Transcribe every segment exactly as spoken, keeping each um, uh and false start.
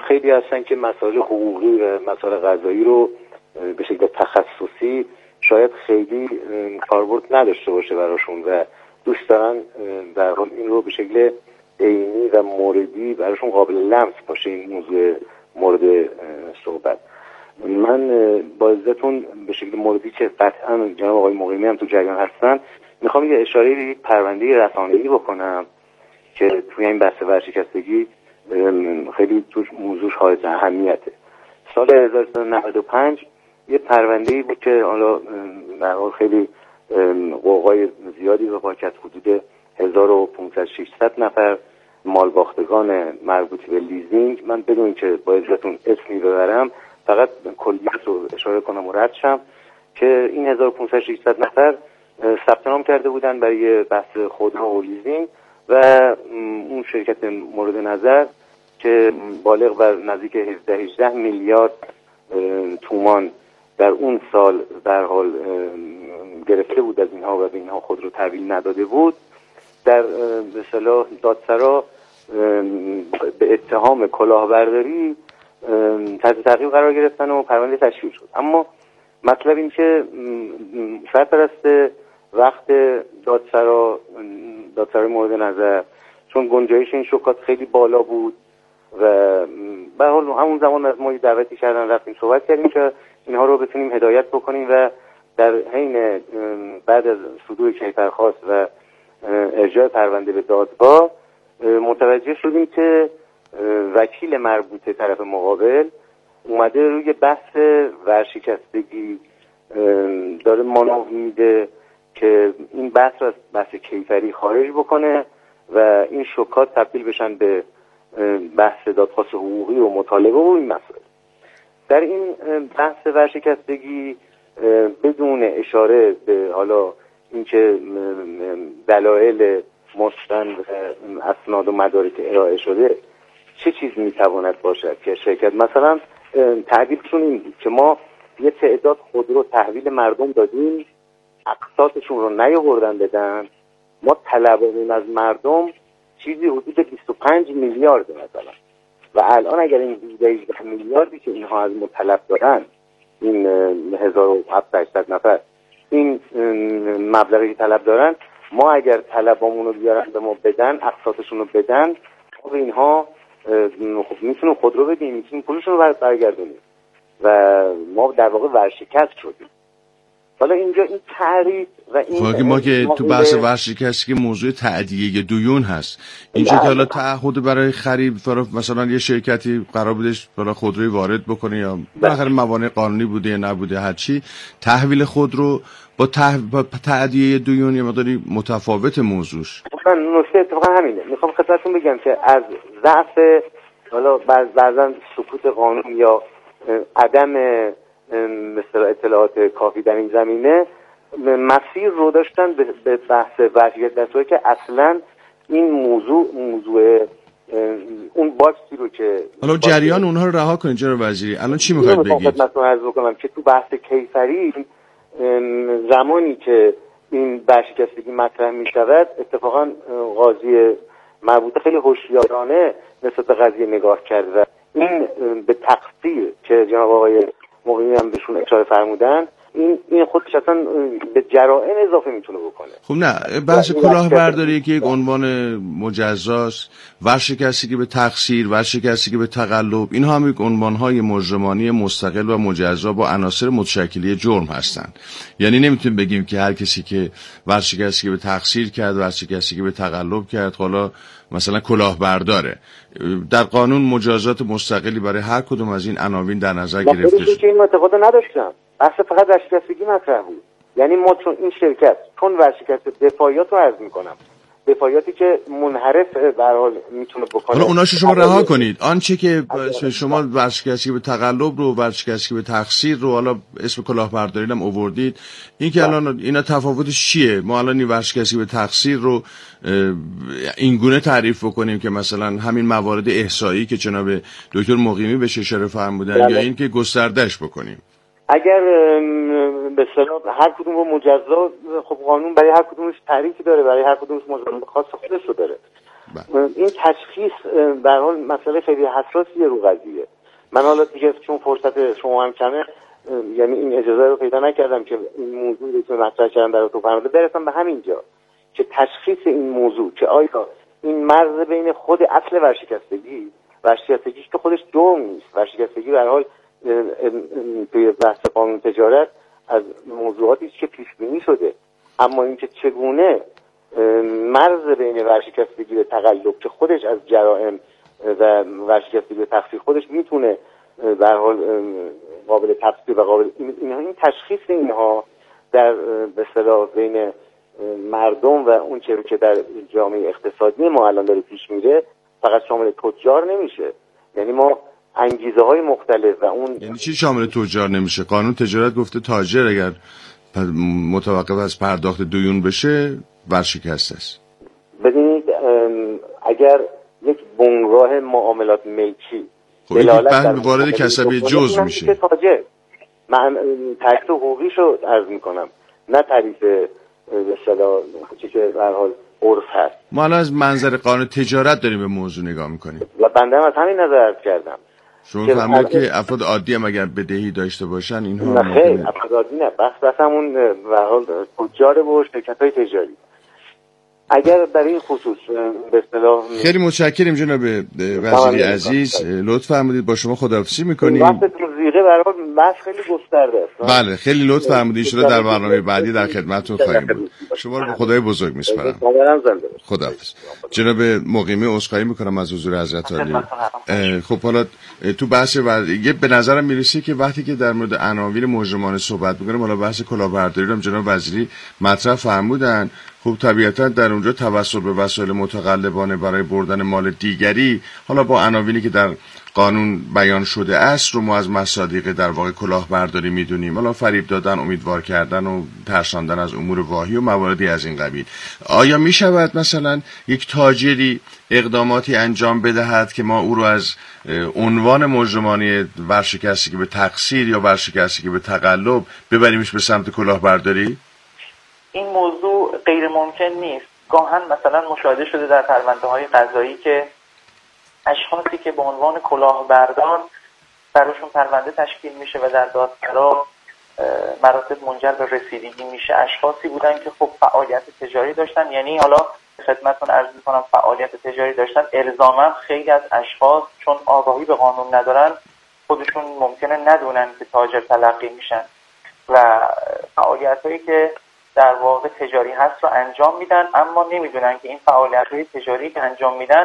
خیلی هستن که مسائل حقوقی و مسائل قضایی رو به شکل تخصصی شاید خیلی کاربرد نداشته باشه براشون و دوست دارن در حال این رو به شکل عینی و موردی براشون قابل لمس باشه این موضوع مورد صحبت. من با عزتون به شکل موردی که قطعا جناب آقای مقیمی هم تو جریان هستن میخوام یه اشاره به پرونده رسانه‌ای بکنم که توی این بحث ورشکستگی خیلی توش موضوعش حائز اهمیته. سال هزار و سیصد و نود و پنج یه پرونده‌ای بود که حالا در حال خیلی قوقای زیادی به پا کرد. حدود هزار و پانصد ششصد نفر مالباختگان مربوط به لیزینگ، من بدون اینکه با عزتون اسمی ببرم فقط کلیت رو اشاره کنم و رد شم، که این هزار و پانصد ششصد نفر ثبت نام کرده بودن برای بحث خودرو و لیزینگ و اون شرکت مورد نظر که بالغ بر نزدیک هفده هجده میلیارد تومان در اون سال در حال گرفته بود از اینها و به اینها خود رو تحویل نداده بود، در به اصطلاح دادسرا به اتهام کلاهبرداری تحت تعقیب قرار گرفتن و پرونده تشکیل شد. اما مطلب این که سرپرست وقت دادسرا دادسرای مورد نظر، چون گنجایش این شکات خیلی بالا بود و به حال همون زمان از ما دعوتی کردن، رفتیم صحبت کردیم که اینها رو بتونیم هدایت بکنیم و در حین بعد از صدور کیفرخواست و ارجاع پرونده به دادگاه متوجه شدیم که وکیل مربوطه طرف مقابل اومده روی بحث ورشکستگی داره مانور میده که این بحث رو از بحث کیفری خارج بکنه و این شکات تبدیل بشن به بحث دادخواست حقوقی و مطالبه و این مسائل. در این بحث ورشکستگی بدون اشاره به حالا اینکه دلایل مستند اسناد و مدارک ارائه شده چه چیز میتواند باشد که شرکت مثلا تعبیرشون این بود که ما یه تعداد خودرو تحویل مردم دادیم، اقساطشون رو نیاوردن بدن، ما طلبمون از مردم چیزی حدود بیست و پنج میلیارد مثلا و الان اگر این هجده هجده میلیاردی که اینها از ما طلب دارن، این هزار و هفتصد نفر این مبلغی که طلب دارن، ما اگر طلبامون رو بیارن به ما بدن، اقساطشون رو بدن، خب اینها خب میتونیم خودرو بدیم، میتونیم پولشون رو برگردونیم و ما در واقع ورشکست شدیم. حالا اینجا این تعریف و این خب ما که تو بحث ورشکستگی موضوع تأدیه دیون هست، اینجا که حالا تعهد برای خرید مثلا یه شرکتی قرار بودش برای خودروی وارد بکنه یا بالاخره موانع قانونی بوده یا نبوده هرچی، تحویل خودرو با تأدیه دیون یه مقداری متفاوت موضوعش. من نکته اتفاقا همینه، میخوام خدمتتون بگم که از ضعف حالا بعضا سکوت قانون یا عدم مثلا اطلاعات کافی در این زمینه مسیر رو داشتن به بحث ورشکست، در صورتی که اصلا این موضوع موضوع اون باکسی رو که حالا جریان اونها رو رها کنید جناب وزیری، الان چی میخواید بگید؟ خدمتتون عرض بکنم که تو بحث کیفری زمانی که این ورشکستگی مطرح میشود اتفاقا قاضی مربوطه خیلی هوشیارانه نسبت به قضیه نگاه کرد و این به تقصیر که جناب آقای مقیمی هم بهشون اشاره فرمودن، این این خودش اصلا به جرائم اضافه میتونه بکنه. خب نه، بحث کلاهبرداری که یک عنوان مجزاست، ورشکستگی به تقصیر، ورشکستگی به تقلب، اینها هم یک عنوانهای مجرمانی مستقل و مجزا با عناصر متشکلی جرم هستند. یعنی نمیتونیم بگیم که هر کسی که ورشکستگی به تقصیر کرد، ورشکستگی به تقلب کرد، حالا مثلا کلاهبرداره. در قانون مجازات مستقلی برای هر کدوم از این عناوین در نظر گرفته شده. که این اعتقاد نداشتم، اصلا فقط ورشکستگی مطرح بود. یعنی ما چون این شرکت چون ورشکست دفاعیات رو عرض میکنم، دفاعیاتی که منحرف به هر حال میتونه بکنه، حالا اوناشو شما رها کنید، آنچه که شما ورشکستگی به تقلب رو، ورشکستگی به تقصیر رو، حالا اسم کلاهبرداری هم آوردید، این که الان اینا تفاوتش چیه؟ ما الان این ورشکستگی به تقصیر رو این گونه تعریف بکنیم که مثلا همین موارد احصایی که جناب دکتر مقیمی بهش اشاره فرمودن، یا این که گستردهش بکنیم؟ اگر به اصطلاح هر کدوم رو مجزا، خب قانون برای هر کدومش تعریفی داره، برای هر کدومش مجازات خاص خودش رو داره. این تشخیص به هر حال مسئله خیلی حساسیه رو قضیه. من حالا دیگه چون فرصت شما هم کمه، یعنی این اجازه رو پیدا نکردم که این موضوع رو که مطرح کردم برای تو فرموده برسم به همین جا که تشخیص این موضوع که آیا این مرز بین خود اصل ورشکستگی ورشکستگی که خودش جرم نیست، ورشکستگی به هر حال توی بحث قانون تجارت از موضوعاتی است که پیش بینی شده، اما اینکه چگونه مرز بین ورشکستگی و تقلب که خودش از جرائم و ورشکستگی و تقصیر خودش میتونه به هر حال قابل تفسیر و قابل اینها، این تشخیص اینها در به اصطلاح بین مردم و اون چیزی که در جامعه اقتصادی ما الان داره پیش میره فقط شامل تجار نمیشه. یعنی ما انگیزه های مختلف و اون یعنی چی شامل تجار نمیشه؟ قانون تجارت گفته تاجر اگر متوقف از پرداخت دیون بشه ورشکسته است. ببینید اگر یک بنگاه معاملات ملکی خب این وارد کسبی جز میشه، تاجر من تعریف حقوقیش رو عرض میکنم، نه تعریف به اصطلاح چیزی که به هر حال عرف هست. ما الان از منظر قانون تجارت داریم به موضوع نگاه میکنیم و بنده هم از همین نظر عرض کردم. شما فهمید که افراد عادی هم اگر بدهی داشته باشن اینها نه خیر، افراد عادی نه، بس بس همون به هر حال تجار و شرکت‌های تجاری. اگر در این خصوص به اصطلاح خیلی متشکریم جناب وزیری عزیز، لطف فرمودید با شما خداحافظی می‌کنیم. وقتتون زیغه برای بحث خیلی گسترده است. بله خیلی لطف فرمودید، ان در برنامه بعدی در خدمتتون خواهیم بود. شما رو به خدای بزرگ میسپارم. خداحافظ. جناب مقیمی عذرخواهی می‌کنم از حضور حضرت عالی. خب حالا تو بحث و یه به نظرم میرسه که وقتی که در مورد عناوین مجرمانه صحبت می‌کنیم، حالا بحث کلاهبرداری رو جناب وزیری مطرح فرمودن. خب طبیعتا در اونجا توسل به وسایل متقلبانه برای بردن مال دیگری، حالا با عناوینی که در قانون بیان شده است، رو ما از مصادیق در واقع کلاهبرداری میدونیم. حالا فریب دادن، امیدوار کردن و ترساندن از امور واهی و مواردی از این قبیل. آیا می شود مثلا یک تاجری اقداماتی انجام بدهد که ما او رو از عنوان مجرمانه ورشکستگی به تقصیر یا ورشکستگی به تقلب ببریمش به سمت کلاهبرداری؟ این موضوع غیر ممکن نیست. گاهن مثلا مشاهده شده در پرونده‌های قضایی که اشخاصی که به عنوان کلاهبردار براشون پرونده تشکیل میشه و در دادسرا مراتب منجر به رسیدگی میشه، اشخاصی بودن که خب فعالیت تجاری داشتن. یعنی حالا خدمتتون عرض میکنم فعالیت تجاری داشتن الزاما خیلی از اشخاص چون آگاهی به قانون ندارن خودشون ممکنه ندونن که تاجر تلقی میشن و فعالیتایی که در واقع تجاری هست رو انجام میدن، اما نمیدونن که این فعالیت‌های تجاری که انجام میدن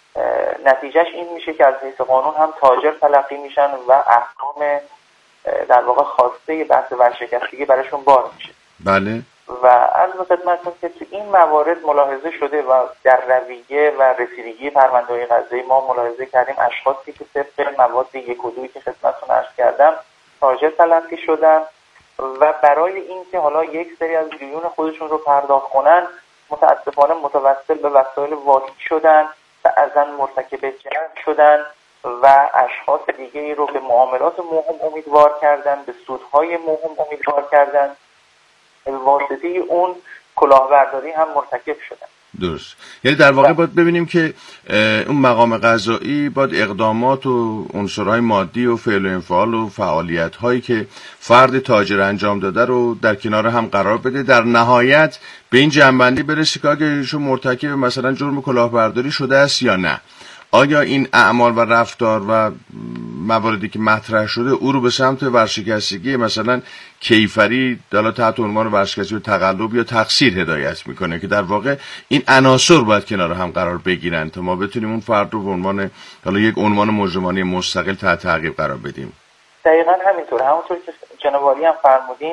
نتیجهش این میشه که از حیث قانون هم تاجر تلقی میشن و احکام در واقع خواسته بحث ورشکستگی براشون بار میشه. بله. و عرض خدمتتون که تو این موارد ملاحظه شده و در رویه و رسیدگی پرونده‌های قضایی ما ملاحظه کردیم اشخاصی که طبق مواد یک و دویی که خدمتتون عرض کردم تاجر تلقی شدن و برای اینکه حالا یک سری از دیون خودشون رو پرداخت کنن متاسفانه متوسل به وسایل واهی شدن و ازن مرتکب جنایت شدن و اشخاص دیگری رو به معاملات موهوم امیدوار کردن، به سودهای موهوم امیدوار کردن، به واسطه اون کلاهبرداری هم مرتکب شدن. درست. یعنی در واقع باید ببینیم که اون مقام قضایی باید اقدامات و عنصرهای مادی و فعل و انفعال و فعالیت هایی که فرد تاجر انجام داده رو در کنار هم قرار بده، در نهایت به این جنبندی برسه که اگر ایشون مرتکب مثلا جرم کلاهبرداری شده است یا نه. آیا این اعمال و رفتار و مواردی که مطرح شده او رو به سمت ورشکستگی مثلا کیفری حالا تحت عنوان ورشکستگی و تقلب یا تقصیر هدایت میکنه که در واقع این عناصر باید کنار هم قرار بگیرن تا ما بتونیم اون فرد رو به عنوان حالا یک عنوان مجرمانه مستقل تحت تعقیب قرار بدیم؟ دقیقاً همینطور. همونطور که جناب عالی هم فرمودین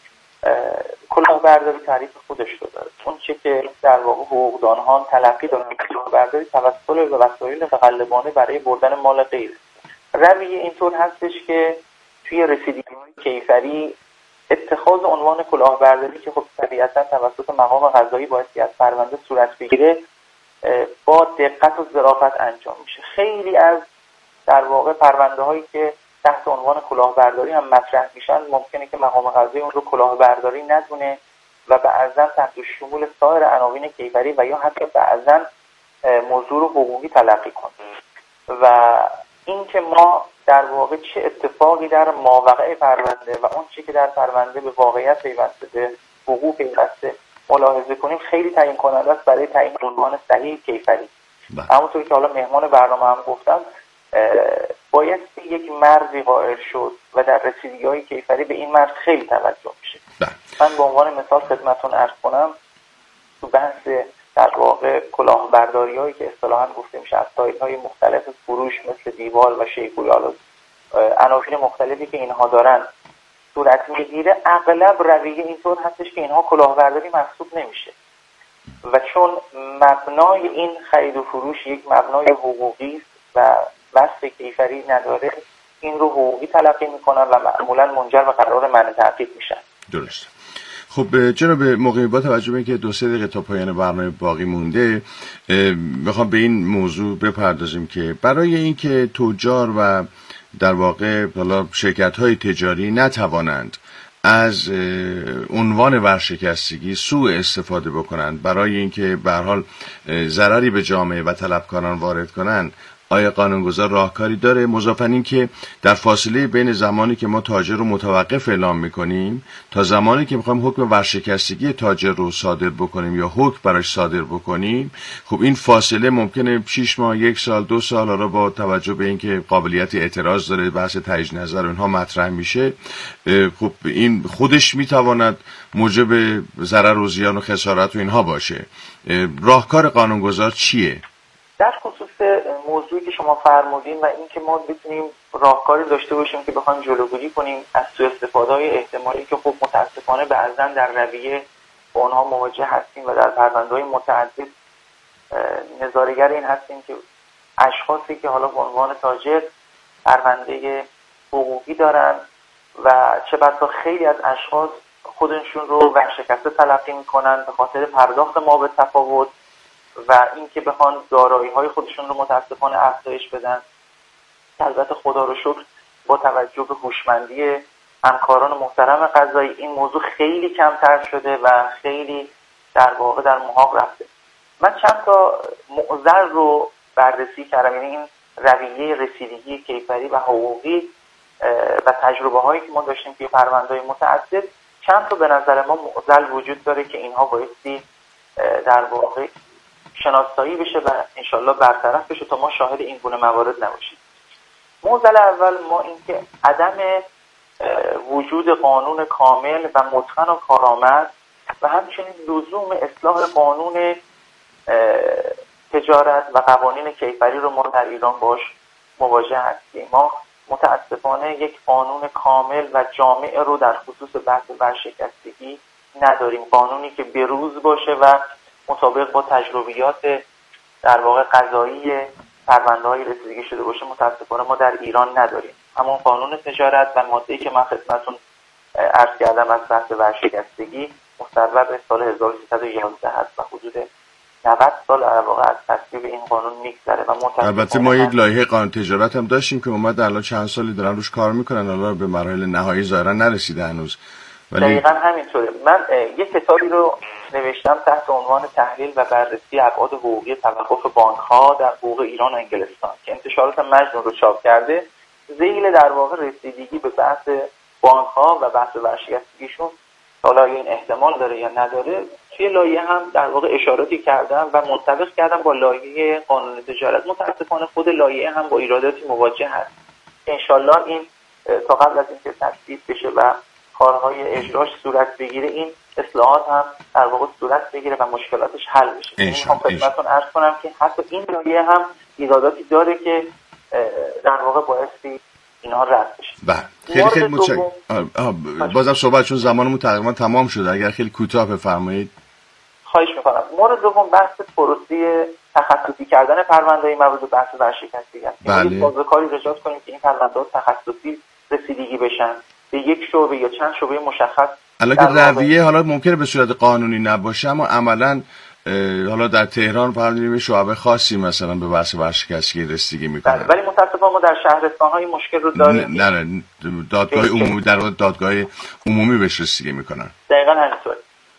کلاهبرداری تعریف خودش رو داره. اون چه که در واقع حقوقدانها تلقی دارن کلاهبرداری توسل به وسایل متقلبانه برای بردن مال غیر. رویه اینطور هستش که توی رسیدگی‌های کیفری اتخاذ عنوان کلاهبرداری که خب طبیعتاً توسط مقام قضایی باید که از پرونده صورت بگیره با دقت و ظرافت انجام میشه. خیلی از در واقع پرونده هایی که تحت عنوان کلاهبرداری هم مطرح میشن ممکنه که مقام قضایی اون رو کلاهبرداری ندونه و بعضا تحت شمول سایر عناوین کیفری و یا حتی بعضا موضوع رو حقوقی تلقی کنیم و این که ما در واقع چه اتفاقی در ماوقع پرونده و اون چی که در پرونده به واقعیت پیوسته به حقوق پیوسته ملاحظه کنیم خیلی تعیین کننده است برای تعیین عنوان صحیح کیفری. همونطور که حالا مهمان برنامه هم گفتم باید یک مرزی قائل شد و در رسیدگی‌های کیفری به این مرز خیلی توجه میشه. من به عنوان مثال خدمتتون عرض کنم تو بحث در واقع کلاهبرداری‌هایی که اصطلاحاً گفته میشه از سایت‌های مختلف فروش مثل دیوال و شیپورال عناوین مختلفی که اینها دارن صورت میگیره، اغلب رویه اینطور هستش که اینها کلاهبرداری محسوب نمیشه و چون مبنای این خرید و فروش یک مبنای حقوقی است و وصف کیفری نداره، این رو حقوقی تلقی میکنن و معمولا منجر به قرار منع تعقیب میشن. درست. خب جناب مقیمی، با توجه به اینکه دو سه دقیقه تا پایان برنامه باقی مونده میخوام به این موضوع بپردازیم که برای اینکه تجار و در واقع حالا شرکت‌های تجاری نتوانند از عنوان ورشکستگی سوء استفاده بکنند برای اینکه به هر حال ضرری به جامعه و طلبکاران وارد کنند، آیا قانونگذار راهکاری داره؟ مضافاً این که در فاصله بین زمانی که ما تاجر رو متوقف اعلام میکنیم تا زمانی که میخوایم حکم ورشکستگی تاجر رو صادر بکنیم یا حکم براش صادر بکنیم، خب این فاصله ممکنه شش ماه، یک سال، دو سال، حالا با توجه به اینکه قابلیت اعتراض داره، بحث تجدید نظر و اینها مطرح میشه، خب این خودش میتواند موجب ضرر و زیان و خسارت و اینها باشه. راهکار قانونگذار چیه؟ در خصوص موضوعی که شما فرمودین و اینکه ما بتونیم راهکاری داشته باشیم که بخوایم جلوگیری کنیم از سوء استفاده‌های احتمالی که خب متاسفانه بعضا در رویه با اونها مواجه هستیم و در پرونده‌های متعدد نظاره‌گر این هستیم که اشخاصی که حالا به عنوان تاجر پرونده حقوقی دارن و چه بسا خیلی از اشخاص خودشون رو ورشکسته تلقی میکنن به خاطر پرداخت ما به تفاوت و اینکه بخوان دارایی‌های خودشون رو متاسفانه افزایش بدن. البته خدا رو شکر با توجه به هوشمندی همکاران محترم قضایی این موضوع خیلی کمتر شده و خیلی در واقع در محاق رفته. من چند تا معضل رو بررسی کردم، یعنی این رویه رسیدگی کیفری و حقوقی و تجربه هایی که ما داشتیم توی پرونده‌های متعدد، چند تا به نظر ما معضل وجود داره که اینها بایستی در واقع شناسایی بشه و انشالله برطرف بشه تا ما شاهد این گونه موارد نباشیم. معضل اول ما این که عدم وجود قانون کامل و متقن و کارآمد و همچنین لزوم اصلاح قانون تجارت و قوانین کیفری رو ما در ایران باش مواجه هستیم. ما متاسفانه یک قانون کامل و جامع رو در خصوص بحث ورشکستگی نداریم، قانونی که بروز باشه و مطابق با تجربیات در واقع قضایی پرونده‌های رسیدگی شده باشه متاسفانه ما در ایران نداریم. همون قانون تجارت و ماده‌ای که من خدمتتون عرض کردم از بحث ورشکستگی مستقر به سال هزار و سیصد و یازده هست و حدود نود سال در واقع از تصویب این قانون میگذره و متاسفانه البته ما یک لایحه قانون تجارت هم داشتیم که اومد الان چند سالی دارن روش کار میکنن، الان به مراحل نهایی ظاهرا نرسیده هنوز. ولی دقیقاً همینطوره. من یک کتابی رو نوشتم تحت عنوان تحلیل و بررسی ابعاد حقوقی توقف بانک‌ها در حقوق ایران و انگلستان که انتشارات مجنون رو چاپ کرده. ذیل در واقع رسیدگی به بحث بانک‌ها و بحث ورشکستگیشون، حالا این احتمال داره یا نداره، توی لایحه هم در واقع اشاراتی کردم و منطبق کردم با لایحه قانون تجارت. متاسفانه خود لایحه هم با ایراداتی مواجه هست. انشالله این تا قبل از اینکه تصویب بشه و کارهای اجراش صورت بگیره این اصلاحات هم در واقع صورت بگیره و مشکلاتش حل بشه. این هم خدمتتون عرض کنم که حتی این لایحه هم ایراداتی داره که در واقع بایستی اینها رد بشه. بله خیلی خیلی متشکرم. بازم صحبت چون زمانمون تقریبا تمام شده، اگر خیلی کوتاه بفرمایید. خواهش میکنم. مورد دوم بحث پروسه تخصصی کردن پرونده‌های مربوط به بحث ورشکستگی است. بله. سازوکاری ایجاد کنیم که این پرونده‌ها تخصصی رسیدگی بشن به یک شعبه یا چند شعبه مشخص. حالا که رویه حالا ممکنه به صورت قانونی نباشه اما عملاً حالا در تهران فقط می‌بینیم شعبه خاصی مثلا به بحث ورشکستگی رسیدگی میکنن. بله. ولی متأسفانه ما در شهرستان‌های مشکل رو داریم. نه نه دادگاه عمومی در دادگاه عمومی بهش رسیدگی میکنن. دقیقاً همینطوره.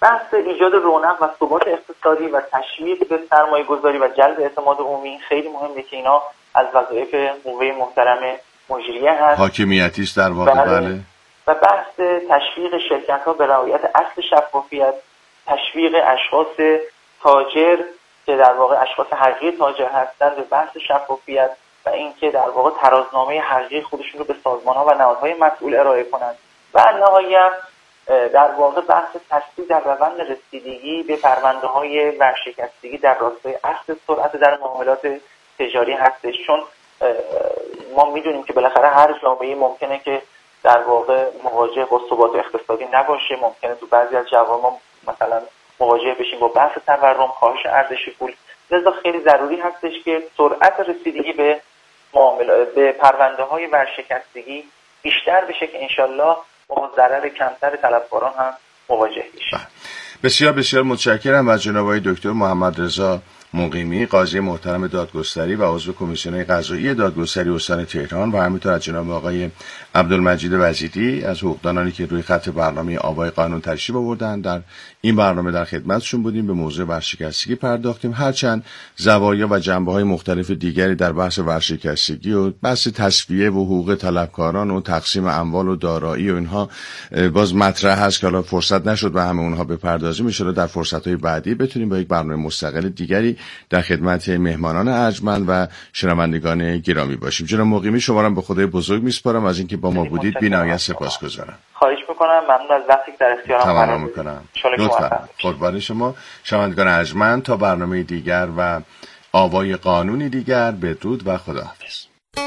بحث ایجاد رونق و ثبات اقتصادی و تشویق به سرمایه گذاری و جلب اعتماد عمومی خیلی مهمه که اینا از وظایف قوه محترم مجریه هست. حاکمیتی است در واقع. بله. بله. و بحث تشویق شرکت‌ها به رعایت اصل شفافیت، تشویق اشخاص تاجر که در واقع اشخاص حقیقی تاجر هستند به بحث شفافیت و اینکه در واقع ترازنامه حقیقی خودشون رو به سازمان‌ها و نهادهای مسئول ارائه کنند و نهایت در واقع بحث تسریع در روند رسیدگی به پرونده‌های ورشکستگی در راستای اصل سرعت در معاملات تجاری هستش. چون ما میدونیم که بالاخره هر جامعه‌ای ممکنه که در واقع مواجه با ثبات اقتصادی نباشه، ممکنه تو بعضی از جوامع مثلا مواجه بشیم با بحث تورم، کاهش ارزش پول. لذا خیلی ضروری هستش که سرعت رسیدگی به معاملات به پرونده‌های ورشکستگی بیشتر بشه که انشالله با ضرر کمتر طلبکاران هم مواجه بشیم. بسیار بسیار متشکرم از جناب آقای دکتر محمد رضا مقیمی، قاضی محترم دادگستری و عضو کمیسیون قضایی دادگستری استان تهران، و همینطور از جناب آقای عبدالمجید وزیری از حقوقدانانی که روی خط برنامه آوای قانون تشریف آوردن. در این برنامه در خدمتشون بودیم، به موضوع ورشکستگی پرداختیم، هرچند زوایا و جنبه‌های مختلف دیگری در بحث ورشکستگی و بحث تصفیه و حقوق طلبکاران و تقسیم اموال و دارایی و اینها باز مطرح هست که حالا فرصت نشد به همه اونها بپردازیم. ان شاءالله در فرصت‌های بعدی بتونیم با یک برنامه مستقل دیگری در خدمت مهمانان ارجمند و شنوندگان گرامی باشیم. جناب مقیمی، شما را به خدای بزرگ میسپارم از اینکه با ما بودید. بی‌نهایت سپاسگزارم. خواهش میکنم. ممنون از وقتی که در اختیارم قرار دادید. میکنم. لطفا. قربان شما. شنوندگان ارجمند، تا برنامه دیگر و آوای قانونی دیگر، بدرود و خداحافظ.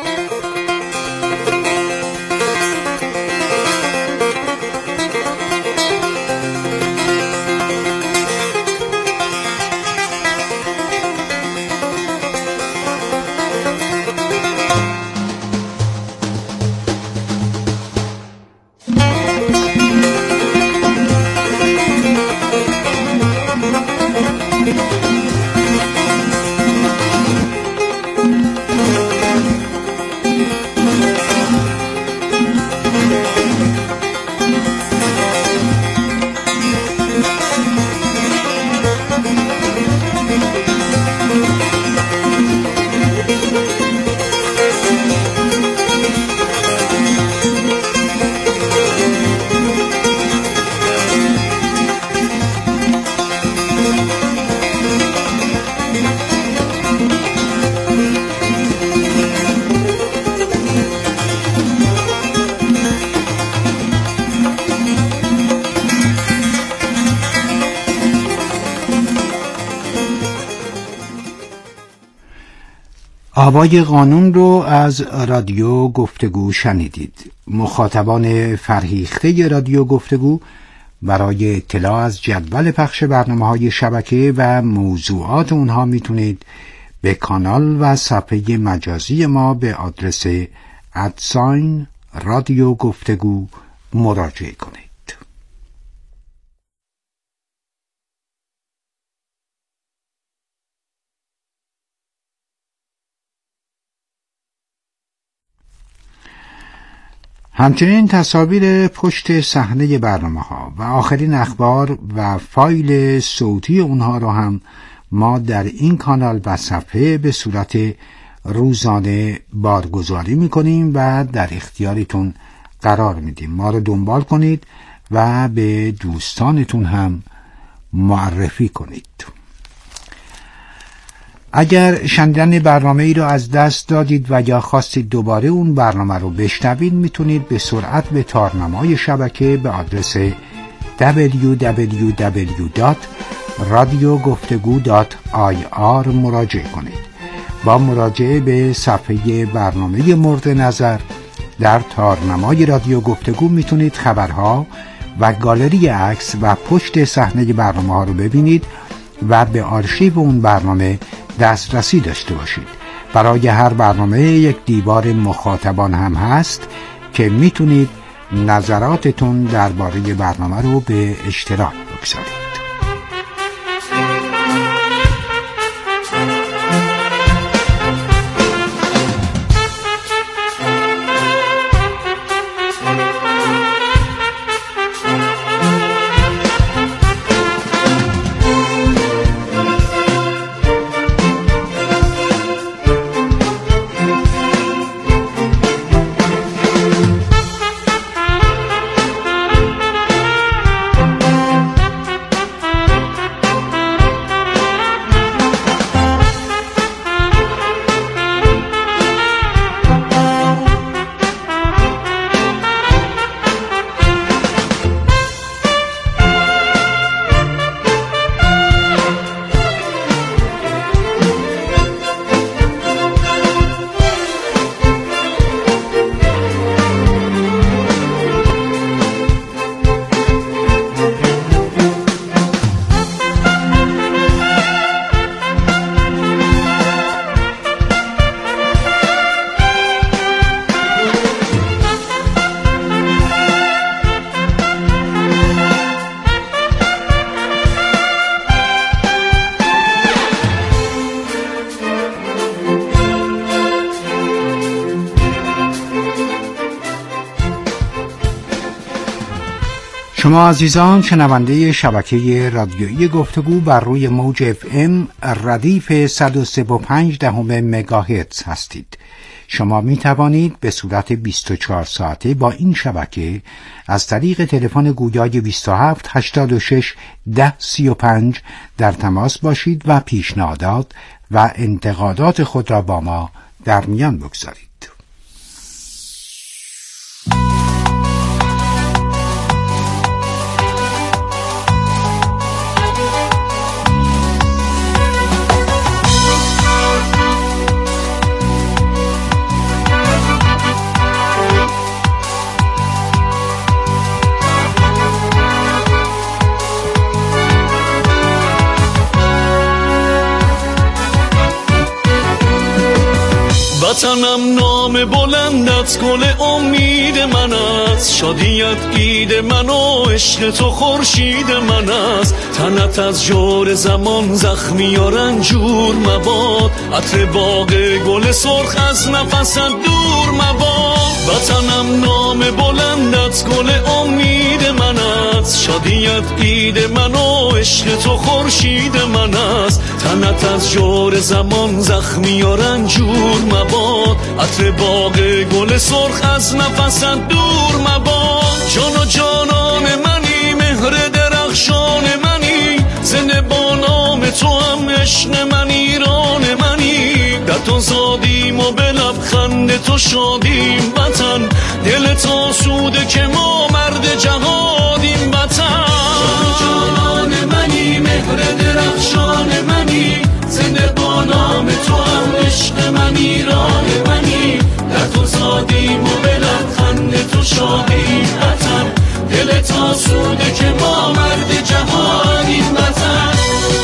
آوای قانون رو از رادیو گفتگو شنیدید. مخاطبان فرهیخته رادیو گفتگو برای اطلاع از جدول پخش برنامه‌های شبکه و موضوعات اونها میتونید به کانال و صفحه مجازی ما به آدرس ادساین رادیو گفتگو مراجعه کنید. همچنین تصاویر پشت صحنه برنامه‌ها و آخرین اخبار و فایل صوتی اونها رو هم ما در این کانال و صفحه به صورت روزانه بارگذاری می‌کنیم و در اختیارتون قرار میدیم. ما رو دنبال کنید و به دوستانتون هم معرفی کنید. اگر شنیدن برنامه ای رو از دست دادید و یا خواستید دوباره اون برنامه رو بشنوید، میتونید به سرعت به تارنمای شبکه به آدرس دبلیو دبلیو دبلیو دات رادیو گفتگو دات آی آر مراجعه کنید. با مراجعه به صفحه برنامه مورد نظر در تارنمای رادیو گفتگو میتونید خبرها و گالری عکس و پشت صحنه برنامه ها رو ببینید و به آرشیو اون برنامه دسترسی داشته باشید. برای هر برنامه یک دیوار مخاطبان هم هست که میتونید نظراتتون درباره برنامه رو به اشتراک بگذارید. شما عزیزان شنونده شبکه رادیویی گفتگو بر روی موج اف ام ردیف صد و سه و پنج دهم مگاهرتز هستید. شما می توانید به صورت بیست و چهار ساعته با این شبکه از طریق تلفن گویای بیست و هفت هشتاد و شش ده سی و پنج در تماس باشید و پیشنهادات و انتقادات خود را با ما در میان بگذارید. وطنم نام بلندت گل امید من است، شادیت عید من و عشق تو خورشید من است. تنت از جور زمان زخمی و رنجور مباد، عطر باغ گل سرخ از نفست دور مباد. وطنم نام بلندت گل امید من است، شادیت عید من و عشق تو خورشید من است. تنت از جور زمان زخمی و رنجور مباد، عطر باغ گل سرخ از نفست دور مباد. جان و جانان منی، مهر درخشان منی، زنده با نام تو هم عشق من ایران منی. در تو زادیم و به لبخند تو شادیم وطن، دل تا سوده که ما مرد جهادیم وطن. جان و جانان منی، مهر درخشان منی، زنده با نام تو هم عشق من ایران منی. در تو زادیم و به لبخند تو شادیم وطن، دل تا سوده که ما مرد جهانیم وطن.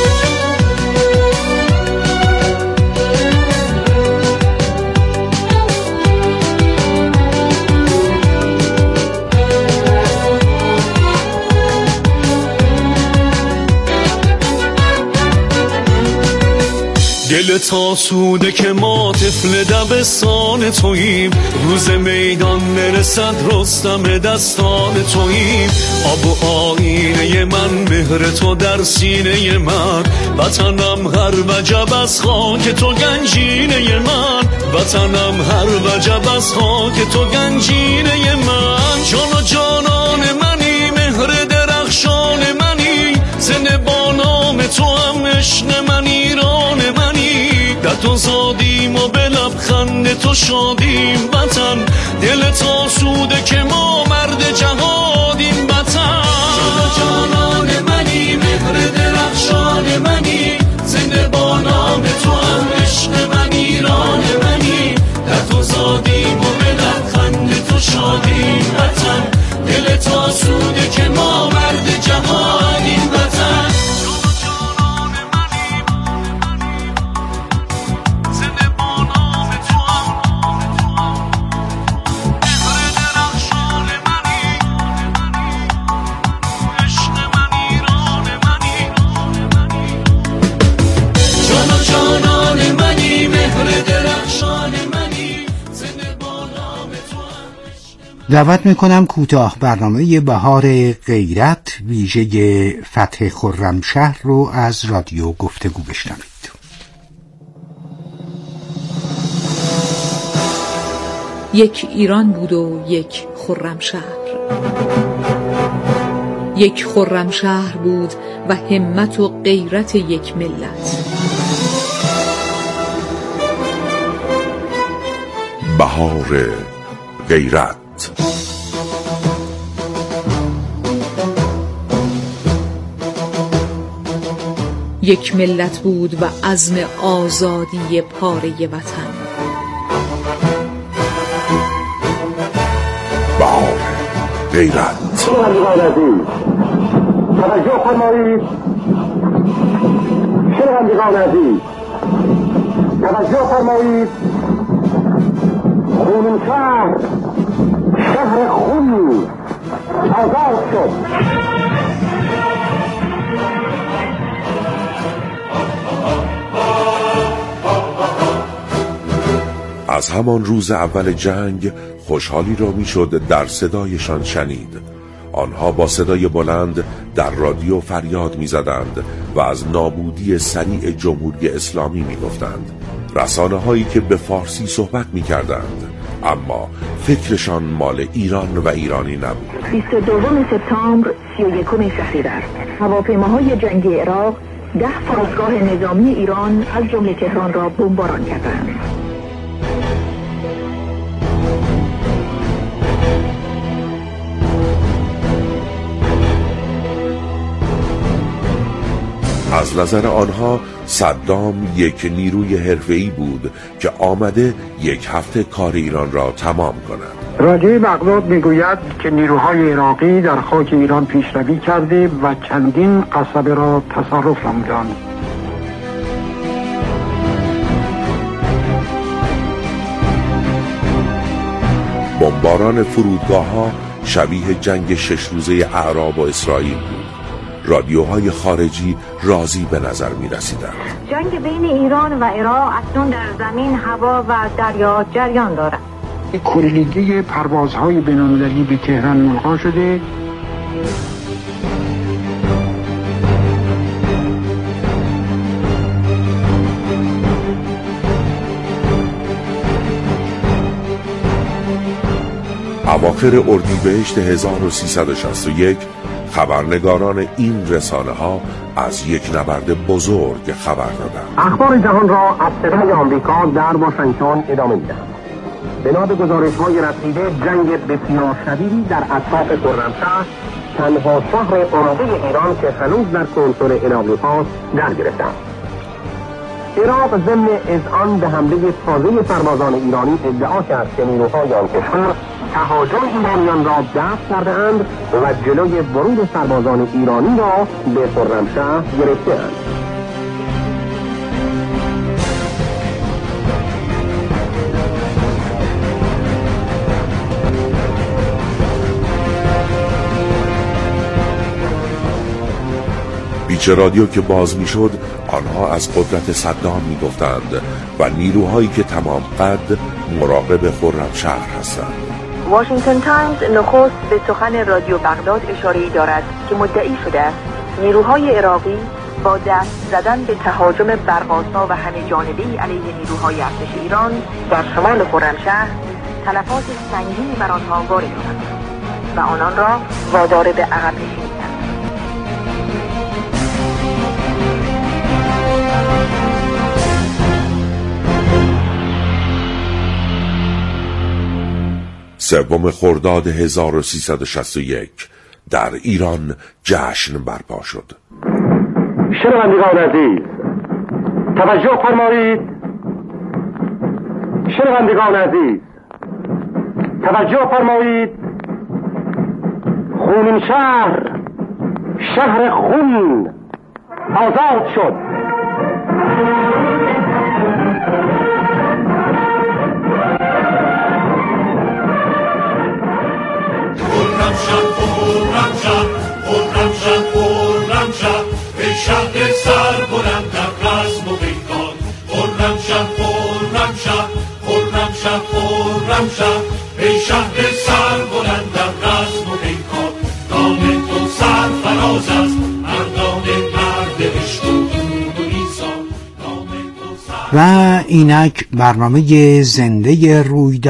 دل تا سوده که ما طفل دبستان توییم، روز میدان نرسد رستم دستان توییم. آب و آینه من، مهر تو در سینه من، وطنم هر وجب از خاک تو گنجینه من. وطنم هر وجب از خاک تو گنجینه من. جان و جانان منی، مهر درخشان منی، زنده با نام تو هم عشق من ایران منی. در تو زادیم و به لبخند تو شادیم وطن، دل تا سوده که ما مرد جهادیم وطن. جان و جانان منی، مهر درخشان منی، زنده با نام تو هم عشق من ایران منی. در تو زادیم و به لبخند تو شادیم وطن، دل تا سوده که ما مرد جهانیم وطن. دعوت میکنم کوتاه برنامه بهار غیرت ویژه فتح خرمشهر رو از رادیو گفتگو بشنوید. یک ایران بود و یک خرمشهر، یک خرمشهر بود و همت و غیرت یک ملت. بهار غیرت. یک ملت بود و عزم آزادی پاره وطن. بهار غیرت. توجه فرمایید، شنوندگان عزیز، توجه فرمایید. خونین شهر، شهر خونی آزاد شد. از همان روز اول جنگ خوشحالی را میشد در صدایشان شنید. آنها با صدای بلند در رادیو فریاد می‌زدند و از نابودی سریع جمهوری اسلامی می‌گفتند. رسانه‌هایی که به فارسی صحبت می‌کردند، اما فکرشان مال ایران و ایرانی نبود. بیست و دوم سپتامبر سی و یکم شهریور هواپیماهای جنگی عراق ده فرودگاه نظامی ایران از جمله تهران را بمباران کردند. از نظر آنها صدام یک نیروی حرفه‌ای بود که آمده یک هفته کار ایران را تمام کند. راجع بغداد میگوید که نیروهای عراقی در خاک ایران پیشروی کرده و چندین قصبه را تصرف نمودند. بمباران فرودگاه‌ها شبیه جنگ شش روزه اعراب و اسرائیل بود. رادیوهای خارجی راضی به نظر می رسیدند. جنگ بین ایران و عراق اکنون در زمین، هوا و دریا جریان دارد. کلیگی پروازهای بین‌المللی به تهران ملغا شده. اواخر اردیبهشت هزار و سیصد و شصت و یک خبرنگاران این رسانه ها از یک نبرد بزرگ خبر دادند. اخبار جهان را از صدای آمریکا در واشنگتن ادامه می‌دهند. بنا به گزارش‌های رسیده، جنگ بسیار شدیدی در اطراف خرمشهر، تنها شهر آماده ایران که هنوز در کنترل انابلی‌هاست، در گرفتند. عراق ضمن اذعان به حمله تازه سربازان ایرانی ادعا کرد که نیروهای آن کشور تهاجم ایرانیان را دفع کرده‌اند و جلوی ورود سربازان ایرانی را به خرمشهر گرفته‌اند. پیچ رادیو که باز میشد، آنها از قدرت صدام میگفتند و نیروهایی که تمام قد مراقب خرمشهر هستند. واشنگتن تایمز نخست به سخن رادیو بغداد اشاره‌ای دارد که مدعی شده است نیروهای عراقی با دست زدن به تهاجم برق‌آسا و همه جانبه‌ای علیه نیروهای ارتش ایران در شمال خرمشهر تلفات سنگینی بر آنها وارد شد و آنان را وادار به عقب نشینی کرد. سوم خرداد هزار و سیصد و شصت و یک در ایران جشن برپا شد. شنوندگان عزیز، توجه فرمایید. شنوندگان عزیز، توجه فرمایید. خونین شهر، شهر خون آزاد شد. به شهر سر بلند در رزم و پیکان، خرم شهر خرم شهر خرم شهر خرم شهر به شهر سر بلند در رزم و پیکان، نام تو سرفراز است مردان مرد عشق و دود و ایثار، نام تو سر. و اینک برنامه زنده رویداد